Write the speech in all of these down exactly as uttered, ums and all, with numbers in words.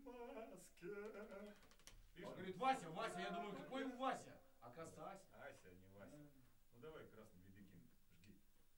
маске. Он говорит, Вася, Вася, я думаю, какой Вася? Оказывается, Ася. Ася, не Вася. Ну давай, красный бибикин, жги.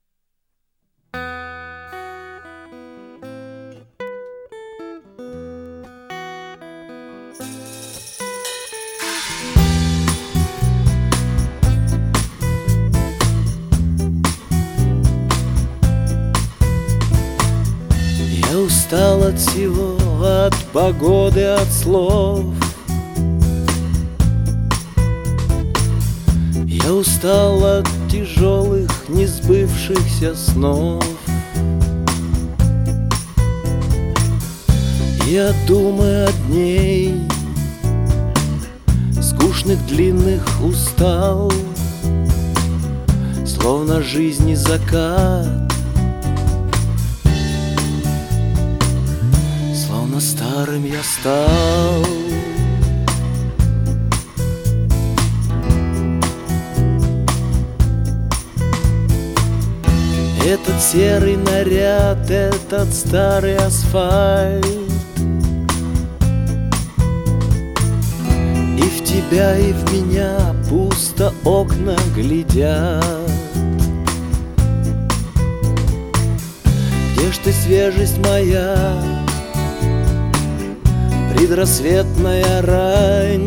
Я устал от всего, от погоды, от слов. Я устал от тяжелых, несбывшихся снов. Я думаю о дней скучных, длинных, устал, словно жизни закат, словно старым я стал. Этот серый наряд, этот старый асфальт, и в тебя, и в меня пусто окна глядят. Где ж ты, свежесть моя, предрассветная рань,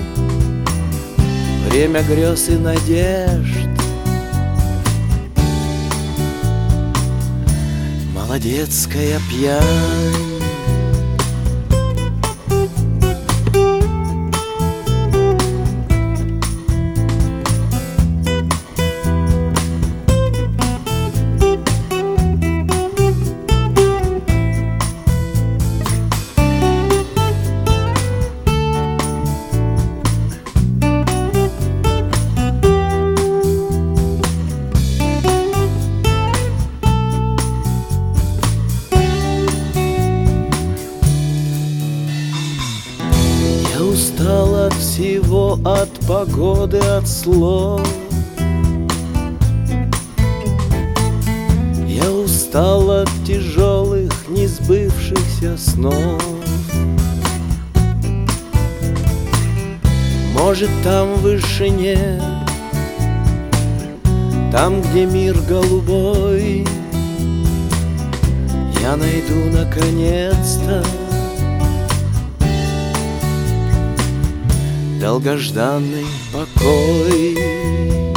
время грез и надежд, молодецкая пьянь. Устал от всего, от погоды, от слов. Я устал от тяжелых, несбывшихся снов. Может, там в вышине, там, где мир голубой, я найду наконец-то долгожданный покой.